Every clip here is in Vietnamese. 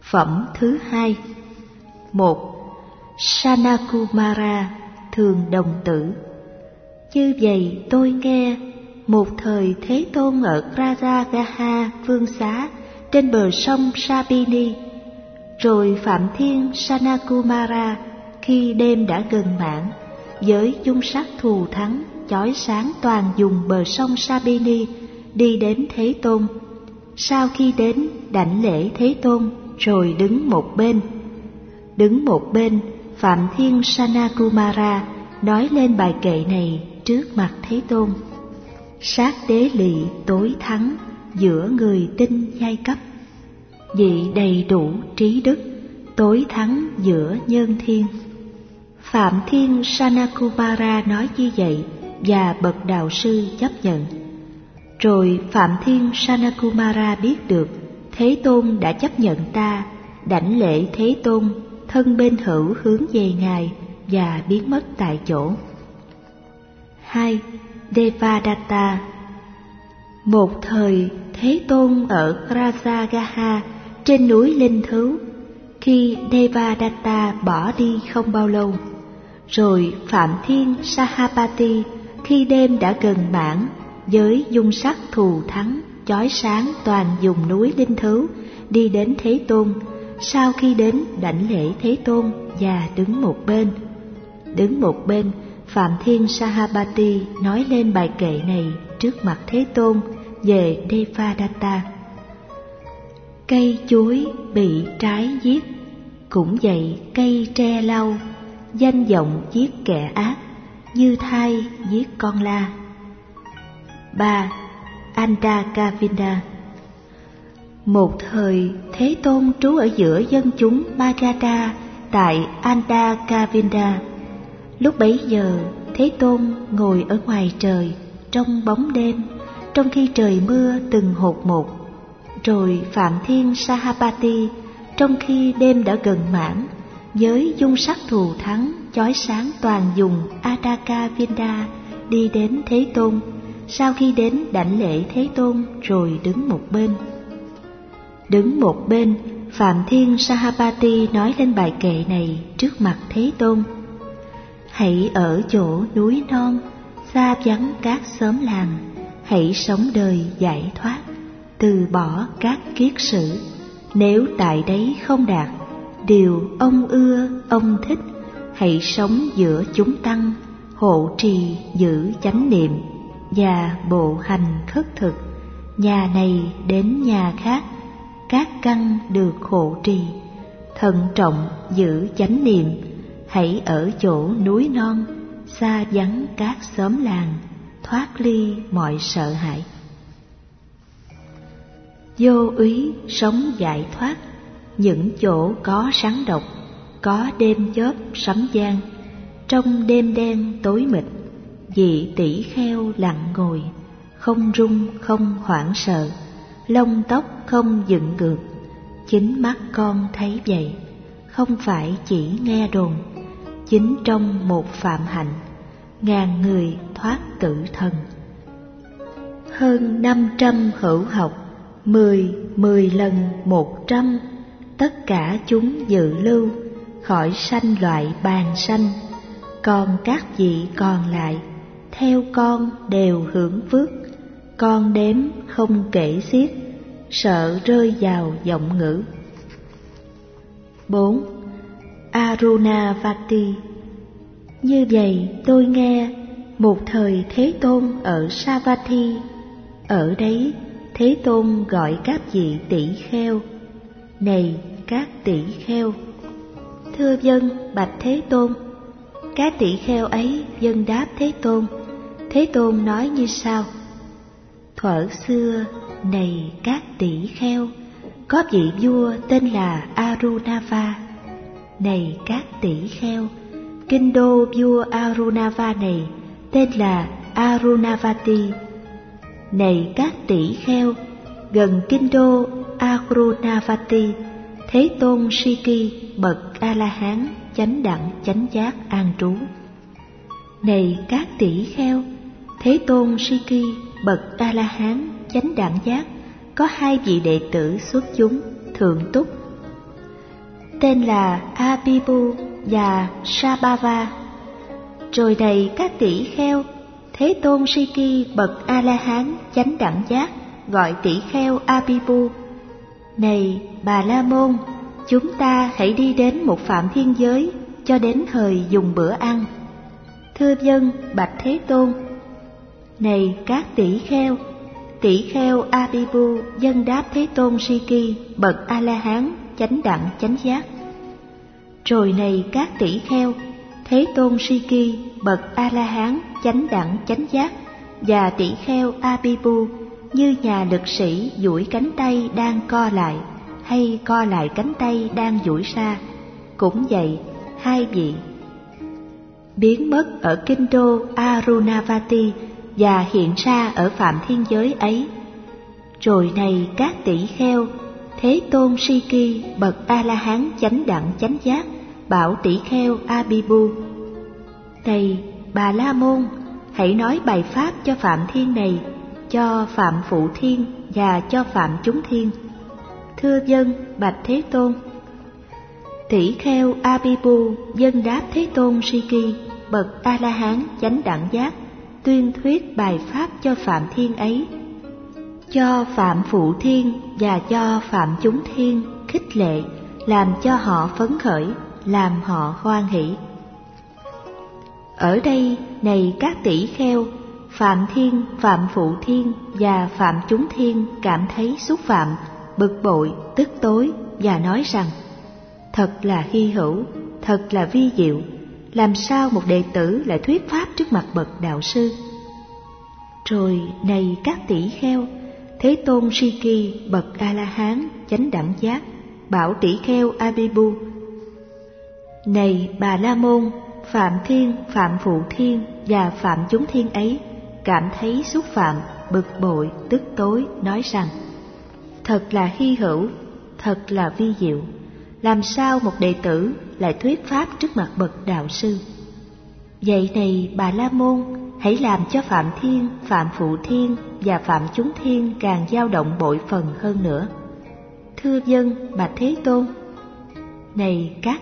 Phẩm thứ hai. 1. Sanakumara thường đồng tử. Như vậy tôi nghe, một thời Thế Tôn ở Rajagaha Vương Xá trên bờ sông Sabini. Rồi Phạm Thiên Sanakumara khi đêm đã gần mãn, với dung sắc thù thắng chói sáng toàn vùng bờ sông Sabini, đi đến Thế Tôn. Sau khi đến, đảnh lễ Thế Tôn rồi đứng một bên. Đứng một bên, Phạm Thiên Sanakumara nói lên bài kệ này trước mặt Thế Tôn. Sát đế lị tối thắng giữa người tinh giai cấp, vị đầy đủ trí đức tối thắng giữa nhân thiên. Phạm Thiên Sanakumara nói như vậy và bậc đạo sư chấp nhận. Rồi Phạm Thiên Sanakumara biết được Thế Tôn đã chấp nhận ta, đảnh lễ Thế Tôn, thân bên hữu hướng về Ngài và biến mất tại chỗ. 2. Devadatta. Một thời Thế Tôn ở Rajagaha trên núi Linh Thứu, khi Devadatta bỏ đi không bao lâu. Rồi Phạm Thiên Sahapati khi đêm đã gần mãn, với dung sắc thù thắng chói sáng toàn vùng núi Linh Thứu, đi đến Thế Tôn. Sau khi đến, đảnh lễ Thế Tôn và đứng một bên. Đứng một bên, Phạm Thiên Sahapati nói lên bài kệ này trước mặt Thế Tôn về Devadatta. Cây chuối bị trái giết, cũng vậy cây tre lau, danh vọng giết kẻ ác, như thai giết con la. 3. Andakavinda. Một thời Thế Tôn trú ở giữa dân chúng Magadha tại Andakavinda. Lúc bấy giờ Thế Tôn ngồi ở ngoài trời trong bóng đêm, trong khi trời mưa từng hột một. Rồi Phạm Thiên Sahapati trong khi đêm đã gần mãn, với dung sắc thù thắng chói sáng toàn vùng Andakavinda, đi đến Thế Tôn. Sau khi đến, đảnh lễ Thế Tôn rồi đứng một bên. Đứng một bên, Phạm Thiên Sahapati nói lên bài kệ này trước mặt Thế Tôn. Hãy ở chỗ núi non, xa vắng các xóm làng, hãy sống đời giải thoát, từ bỏ các kiết sử. Nếu tại đấy không đạt điều ông ưa, ông thích, hãy sống giữa chúng tăng, hộ trì giữ chánh niệm và bộ hành khất thực, nhà này đến nhà khác, các căn được hộ trì, thận trọng giữ chánh niệm, hãy ở chỗ núi non, xa vắng các xóm làng, thoát ly mọi sợ hãi. Vô úy sống giải thoát, những chỗ có rắn độc, có đêm chớp sấm giang, trong đêm đen tối mịt, vị tỷ kheo lặng ngồi, không run không hoảng sợ, lông tóc không dựng ngược. Chính mắt con thấy vậy, không phải chỉ nghe đồn. Chính trong một phạm hạnh, ngàn người thoát tử thần. Hơn 500 hữu học, 10 lần 100, tất cả chúng dự lưu, khỏi sanh loại bàn sanh. Còn các vị còn lại, theo con đều hưởng phước, con đếm không kể xiết, sợ rơi vào vọng ngữ. 4. Arunavati. Như vậy tôi nghe, một thời Thế Tôn ở Savatthi. Ở đấy Thế Tôn gọi các vị tỷ kheo. Này các tỷ kheo! Thưa vâng, bạch Thế Tôn. Các tỷ kheo ấy vâng đáp Thế Tôn. Thế Tôn nói như sau: thuở xưa, này các tỷ kheo, có vị vua tên là Arunava. Này các tỷ kheo, kinh đô vua Arunava này tên là Arunavati. Này các tỷ kheo, gần kinh đô Arunavati, Thế Tôn Siki bậc A-la-hán chánh đẳng chánh giác an trú. Này các tỷ kheo, Thế Tôn Siki bậc A-la-hán chánh đẳng giác có hai vị đệ tử xuất chúng thượng túc. tên là Abhibu và Sabhava. Rồi này các tỷ kheo, Thế Tôn Siki bậc A-la-hán chánh đẳng giác gọi tỷ kheo Abhibu: này Bà La Môn, chúng ta hãy đi đến một phạm thiên giới cho đến thời dùng bữa ăn. Thưa vâng, bạch Thế Tôn. Này các tỷ kheo Abhibu dâng đáp Thế Tôn Siki bậc A-la-hán chánh đẳng chánh giác. Rồi này các tỷ kheo, Thế Tôn Siki bậc A-la-hán chánh đẳng chánh giác và tỷ kheo Abhibu như nhà lực sĩ duỗi cánh tay đang co lại hay co lại cánh tay đang duỗi ra. Cũng vậy, hai vị biến mất ở kinh đô Arunavati và hiện ra ở phạm thiên giới ấy. Rồi này các tỷ kheo, Thế Tôn Siki bậc A-la-hán chánh đẳng chánh giác bảo tỷ kheo Abhibu: này Bà La Môn, hãy nói bài pháp cho phạm thiên này, cho phạm phụ thiên và cho phạm chúng thiên. Thưa vâng, bạch Thế Tôn. Tỷ kheo Abhibu dâng đáp Thế Tôn Siki bậc A-la-hán chánh đẳng giác tuyên thuyết bài pháp cho phạm thiên ấy, cho phạm phụ thiên và cho phạm chúng thiên khích lệ, làm cho họ phấn khởi, làm họ hoan hỷ. Ở đây, này các tỷ kheo, phạm thiên, phạm phụ thiên và phạm chúng thiên cảm thấy xúc phạm, bực bội, tức tối và nói rằng: thật là hy hữu, thật là vi diệu, làm sao một đệ tử lại thuyết pháp trước mặt bậc đạo sư? Rồi này các tỷ kheo, Thế Tôn Siki bậc A-la-hán chánh đẳng giác bảo tỷ kheo Abhibu: này Bà La Môn, phạm thiên, phạm phụ thiên và phạm chúng thiên ấy cảm thấy xúc phạm, bực bội, tức tối, nói rằng: thật là hy hữu, thật là vi diệu, làm sao một đệ tử lại thuyết pháp trước mặt bậc đạo sư? Vậy này Bà La Môn, hãy làm cho phạm thiên, phạm phụ thiên và phạm chúng thiên càng dao động bội phần hơn nữa. Thưa vâng, bạch Thế Tôn. Này các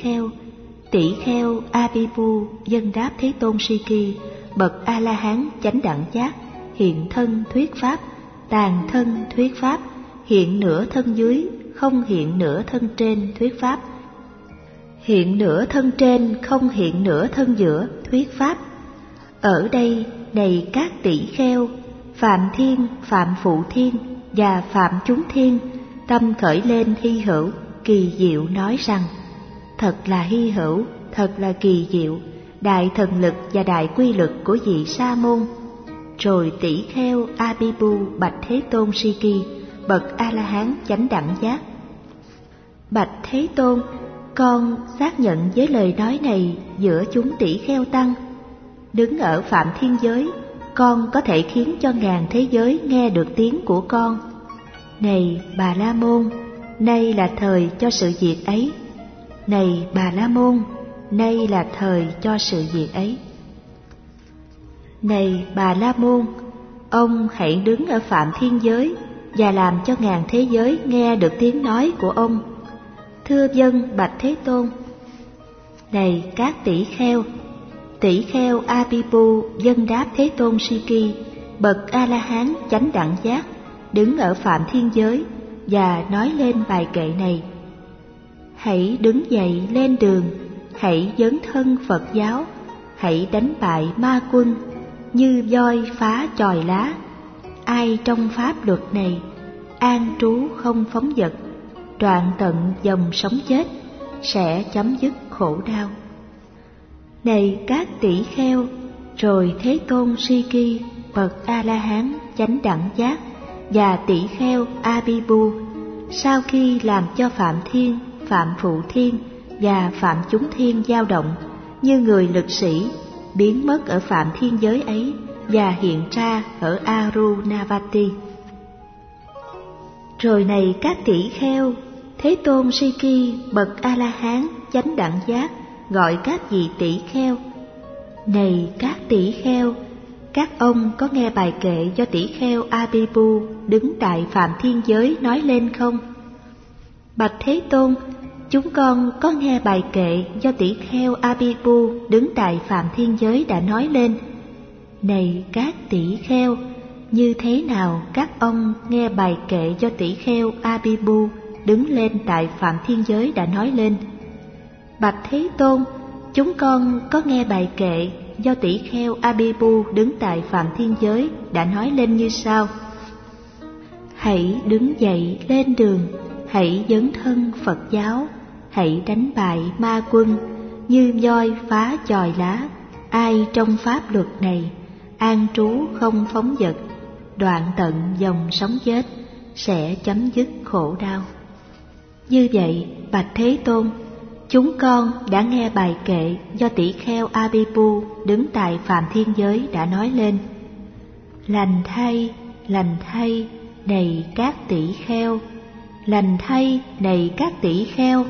tỷ kheo Abhibu dâng đáp Thế Tôn Siki bậc A-la-hán chánh đẳng giác hiện thân thuyết pháp, tàn thân thuyết pháp, hiện nửa thân dưới, không hiện nửa thân trên thuyết pháp, hiện nửa thân trên, không hiện nửa thân giữa thuyết pháp. Ở đây, này các tỷ kheo, phạm thiên, phạm phụ thiên và phạm chúng thiên tâm khởi lên hy hữu, kỳ diệu nói rằng: thật là hy hữu, thật là kỳ diệu, đại thần lực và đại quy lực của vị Sa môn. Rồi tỷ kheo Abhibu bạch Thế Tôn Siki bậc A-la-hán chánh đẳng giác: bạch Thế Tôn, con xác nhận với lời nói này giữa chúng tỷ kheo tăng. Đứng ở phạm thiên giới, con có thể khiến cho ngàn thế giới nghe được tiếng của con. Này Bà La Môn, nay là thời cho sự việc ấy. Này Bà La Môn, nay là thời cho sự việc ấy. Này Bà La Môn, ông hãy đứng ở phạm thiên giới và làm cho ngàn thế giới nghe được tiếng nói của ông. Thưa vâng, bạch Thế Tôn. Này các tỷ kheo Abhibu dâng đáp Thế Tôn Siki bậc A-la-hán chánh đẳng giác đứng ở phạm thiên giới và nói lên bài kệ này: hãy đứng dậy lên đường, hãy dấn thân Phật giáo, hãy đánh bại ma quân như voi phá chòi lá. Ai trong pháp luật này an trú không phóng dật, đoạn tận dòng sống chết, sẽ chấm dứt khổ đau. Này các tỷ kheo, rồi Thế Tôn Siki bậc A-la-hán chánh đẳng giác và tỷ kheo Abhibu sau khi làm cho phạm thiên, phạm phụ thiên và phạm chúng thiên dao động như người lực sĩ biến mất ở phạm thiên giới ấy và hiện ra ở Arunavati. Rồi này các tỷ kheo, Thế Tôn Siki bậc A-la-hán chánh đẳng giác gọi các vị tỷ kheo: này các tỷ kheo, các ông có nghe bài kệ do tỷ kheo Abhibu đứng tại phạm thiên giới nói lên không? Bạch Thế Tôn, chúng con có nghe bài kệ do tỷ kheo Abhipu đứng tại Phạm Thiên Giới đã nói lên. Này các tỷ kheo, như thế nào các ông nghe bài kệ do tỷ kheo Abhipu đứng lên tại Phạm Thiên Giới đã nói lên? Bạch Thế Tôn, chúng con có nghe bài kệ do tỷ kheo Abhipu đứng tại Phạm Thiên Giới đã nói lên như sau: hãy đứng dậy lên đường, hãy dấn thân Phật giáo, hãy đánh bại ma quân, như voi phá chòi lá. Ai trong pháp luật này an trú không phóng dật, đoạn tận dòng sống chết, sẽ chấm dứt khổ đau. Như vậy, bạch Thế Tôn, chúng con đã nghe bài kệ do tỷ kheo Abhipu đứng tại Phạm Thiên Giới đã nói lên. Lành thay, này các tỷ kheo, lành thay, này các tỷ kheo.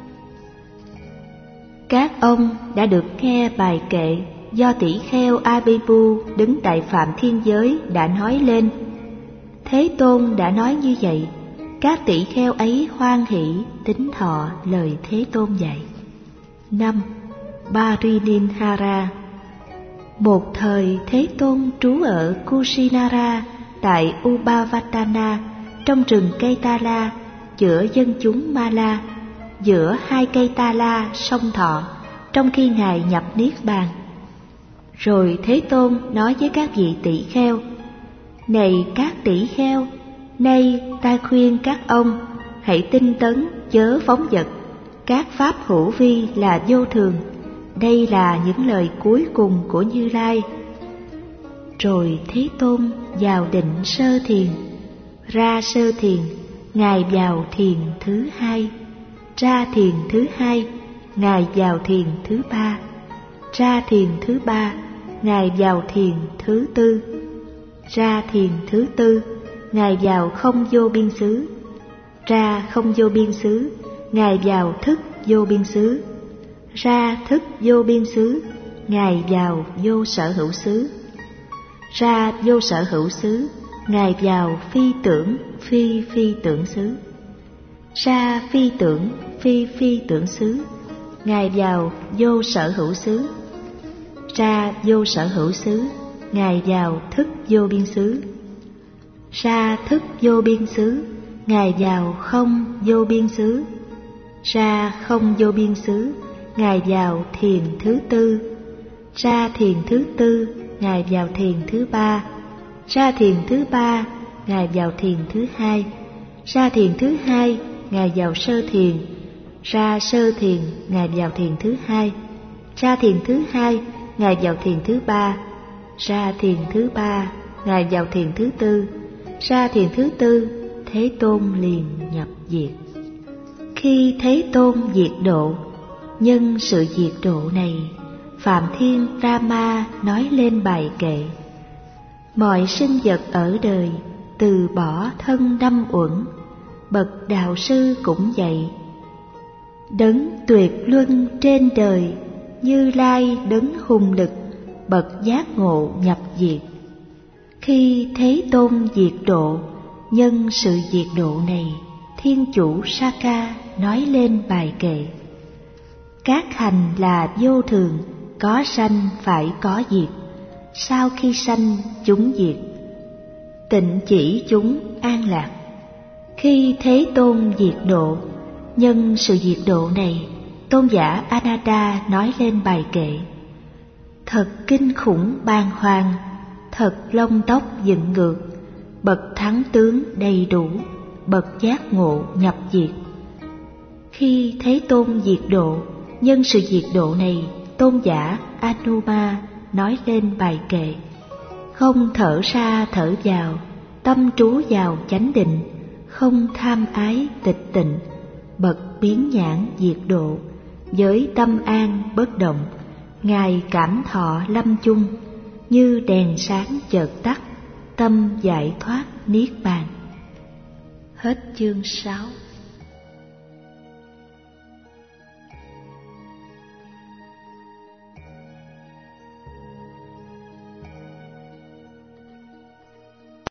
Các ông đã được nghe bài kệ do tỷ kheo Abhipu đứng tại Phạm Thiên Giới đã nói lên. Thế Tôn đã nói như vậy, các tỷ kheo ấy hoan hỷ tín thọ lời Thế Tôn dạy. 5. Parininhara. Một thời Thế Tôn trú ở Kusinara tại Upavatana, trong rừng cây Ta La, giữa dân chúng Ma La, giữa hai cây Ta La song thọ, trong khi Ngài nhập Niết Bàn. Rồi Thế Tôn nói với các vị tỷ kheo: này các tỷ kheo, nay ta khuyên các ông hãy tinh tấn chớ phóng dật, các pháp hữu vi là vô thường. Đây là những lời cuối cùng của Như Lai. Rồi Thế Tôn vào định sơ thiền, ra sơ thiền, Ngài vào thiền thứ hai, ra thiền thứ hai, Ngài vào thiền thứ ba, ra thiền thứ ba, Ngài vào thiền thứ tư, ra thiền thứ tư, Ngài vào không vô biên xứ, ra không vô biên xứ, Ngài vào thức vô biên xứ, ra thức vô biên xứ, Ngài vào vô sở hữu xứ, ra vô sở hữu xứ, Ngài vào phi tưởng phi tưởng xứ, ra phi tưởng xứ, Ngài vào vô sở hữu xứ, ra vô sở hữu xứ, Ngài vào thức vô biên xứ, ra thức vô biên xứ, Ngài vào không vô biên xứ, ra không vô biên xứ, Ngài vào thiền thứ tư, ra thiền thứ tư, Ngài vào thiền thứ ba, ra thiền thứ ba, Ngài vào thiền thứ hai, ra thiền thứ hai, Ngài vào sơ thiền, ra sơ thiền, Ngài vào thiền thứ hai, ra thiền thứ hai, Ngài vào thiền thứ ba, ra thiền thứ ba, Ngài vào thiền thứ tư, ra thiền thứ tư, Thế Tôn liền nhập diệt. Khi Thế Tôn diệt độ, nhân sự diệt độ này, Phạm Thiên Rama nói lên bài kệ: mọi sinh vật ở đời từ bỏ thân đâm uẩn, bậc đạo sư cũng vậy. Đấng tuyệt luân trên đời, Như Lai đấng hùng lực, bậc giác ngộ nhập diệt. Khi Thế Tôn diệt độ, nhân sự diệt độ này, Thiên Chủ Saka nói lên bài kệ: các hành là vô thường, có sanh phải có diệt, sau khi sanh chúng diệt, tịnh chỉ chúng an lạc. Khi Thế Tôn diệt độ, nhân sự diệt độ này, tôn giả Ananda nói lên bài kệ: thật kinh khủng bàng hoàng, thật lông tóc dựng ngược, bậc thắng tướng đầy đủ, bậc giác ngộ nhập diệt. Khi Thế Tôn diệt độ, nhân sự diệt độ này, tôn giả Anuma nói lên bài kệ: không thở ra thở vào, tâm trú vào chánh định, không tham ái tịch tịnh, bậc biến nhãn diệt độ, với tâm an bất động, Ngài cảm thọ lâm chung, như đèn sáng chợt tắt, tâm giải thoát niết bàn. Hết chương 6.